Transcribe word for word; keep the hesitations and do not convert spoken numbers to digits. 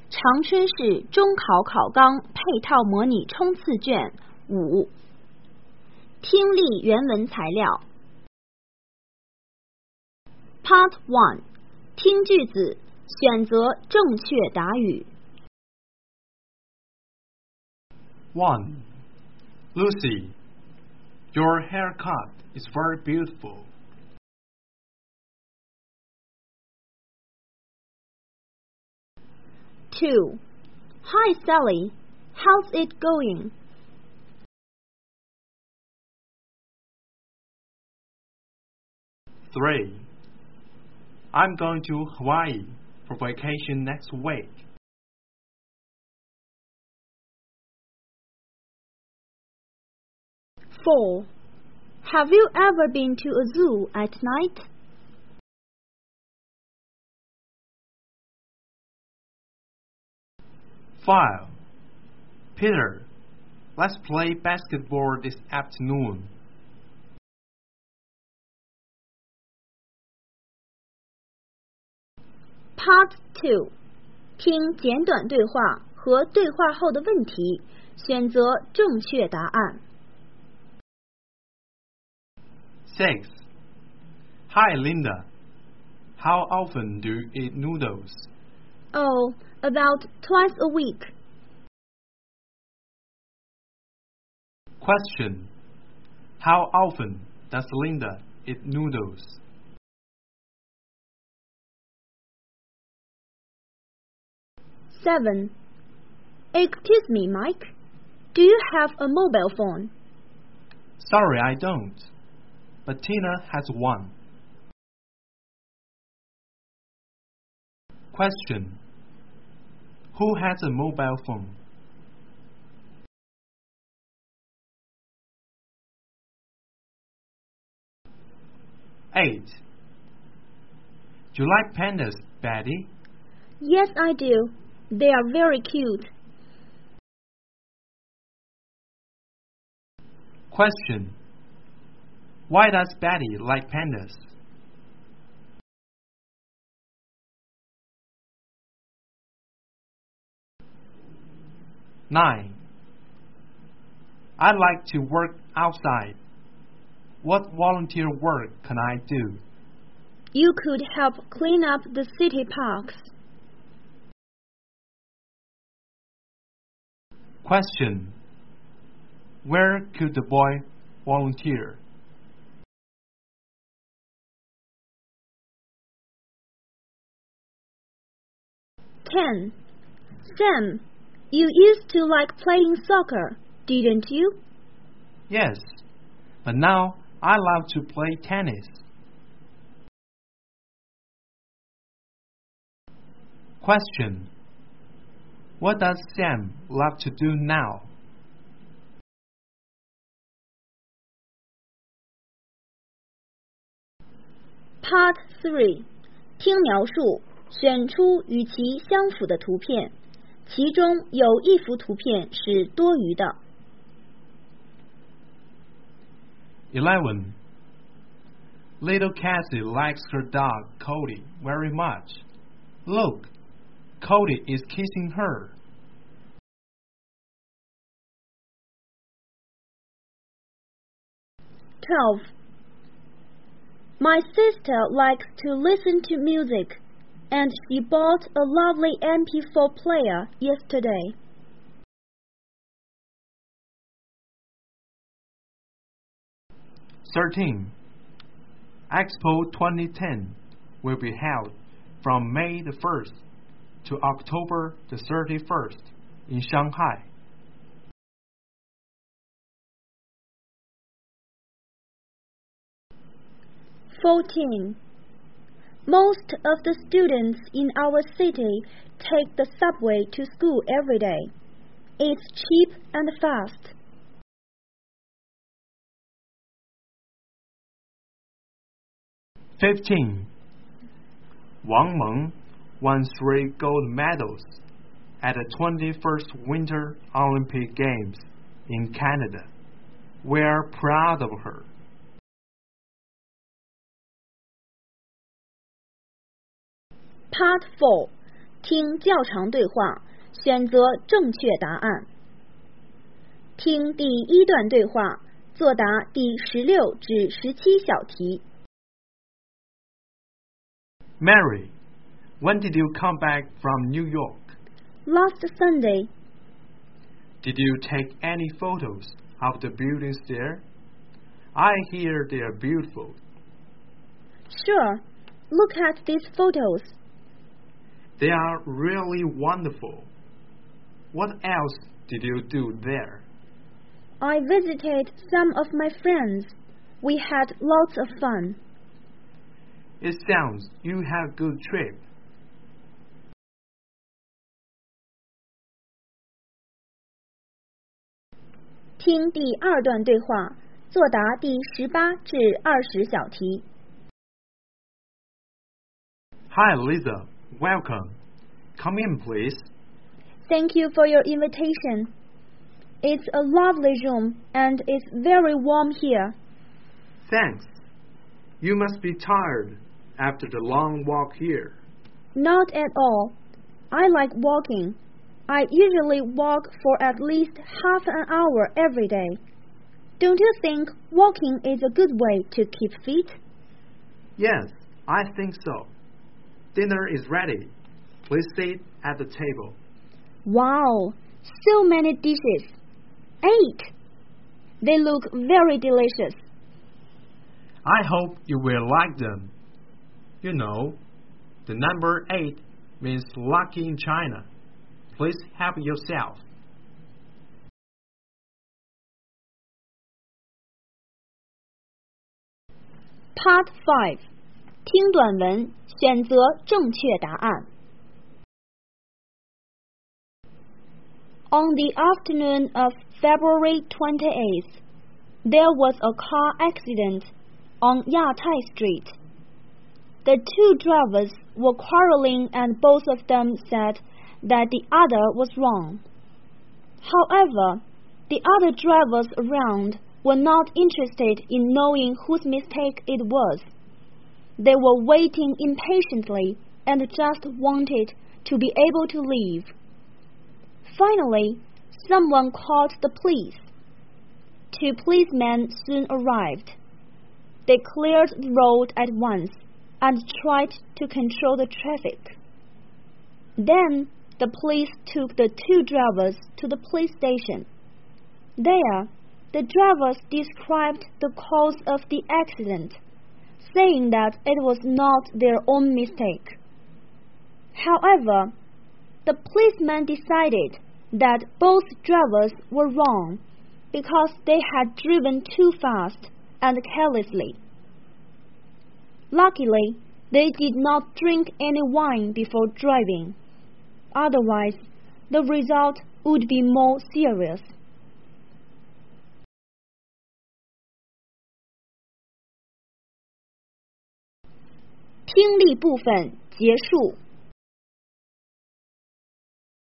长春市中考考纲配套模拟冲刺卷五，听力原文材料。Part one， 听句子，选择正确答语。 one. Lucy, your haircut is very beautiful. two. Hi Sally, how's it going? three. I'm going to Hawaii for vacation next week. four. Have you ever been to a zoo at night? five. Peter, let's play basketball this afternoon. Part two， 听简短对话和对话后的问题，选择正确答案。 six. Hi Linda, how often do you eat noodles? Oh, about twice a week. Question. How often does Linda eat noodles? seven. Excuse me, Mike. Do you have a mobile phone? Sorry, I don't. But Tina has one. Question. Who has a mobile phone? eight. Do you like pandas, Betty? Yes, I do. They are very cute. Question. Why does Betty like pandas? nine. I'd like to work outside. What volunteer work can I do? You could help clean up the city parks. Question. Where could the boy volunteer? ten. Sam, you used to like playing soccer, didn't you? Yes, but now I love to play tennis. Question. What does Sam love to do now? Part three， 听描述，选出与其相符的图片，其中有一幅图片是多余的。 eleven. Little Cassie likes her dog Cody very much. Look, Cody is kissing her. twelve. My sister likes to listen to music, and she bought a lovely M P four player yesterday. thirteen. Expo twenty ten will be held from May the first to October the thirty-first in Shanghai. fourteen. Most of the students in our city take the subway to school every day. It's cheap and fast. fifteen. Wang Meng won three gold medals at the twenty-first Winter Olympic Games in Canada. We are proud of her. Part four. 听较长对话，选择正确答案。听第一段对话，作答第十六至十七小题。 Mary, when did you come back from New York? Last Sunday. Did you take any photos of the buildings there? I hear they are beautiful. Sure. Look at these photos. They are really wonderful. What else did you do there? I visited some of my friends. We had lots of fun. It sounds you had a good trip. 听第二段对话，作答第十八至二十小题。 Hi, Lisa. Welcome. Come in, please. Thank you for your invitation. It's a lovely room and it's very warm here. Thanks. You must be tired after the long walk here. Not at all. I like walking. I usually walk for at least half an hour every day. Don't you think walking is a good way to keep fit? Yes, I think so. Dinner is ready. Please sit at the table. Wow, so many dishes. Eight. They look very delicious. I hope you will like them. You know, the number eight means lucky in China. Please help yourself. Part five. 听短文，选择正确答案。On the afternoon of February twenty-eighth, there was a car accident on Yatai Street. The two drivers were quarreling and both of them said that the other was wrong. However, the other drivers around were not interested in knowing whose mistake it was. They were waiting impatiently and just wanted to be able to leave. Finally, someone called the police. Two policemen soon arrived. They cleared the road at once and tried to control the traffic. Then, the police took the two drivers to the police station. There, the drivers described the cause of the accident, saying that it was not their own mistake. However, the policeman decided that both drivers were wrong because they had driven too fast and carelessly. Luckily, they did not drink any wine before driving. Otherwise, the result would be more serious. 听力部分结束。